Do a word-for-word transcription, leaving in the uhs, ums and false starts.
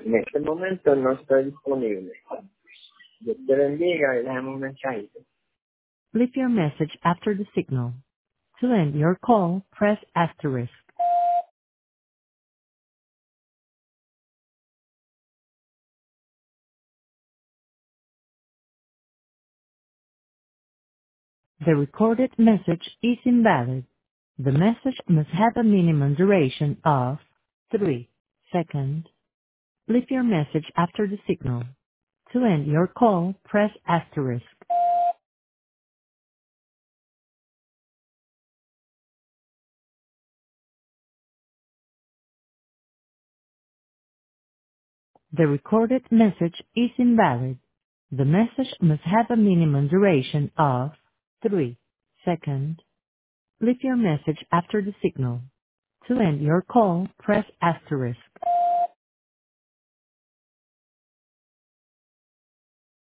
En este momento no estoy disponible. Dios te bendiga y déjame un mensajito. Leave your message after the signal. To end your call, press asterisk. The recorded message is invalid. The message must have a minimum duration of three seconds. Leave your message after the signal. To end your call, press asterisk. The recorded message is invalid. The message must have a minimum duration of three seconds. Leave your message after the signal. To end your call, press asterisk.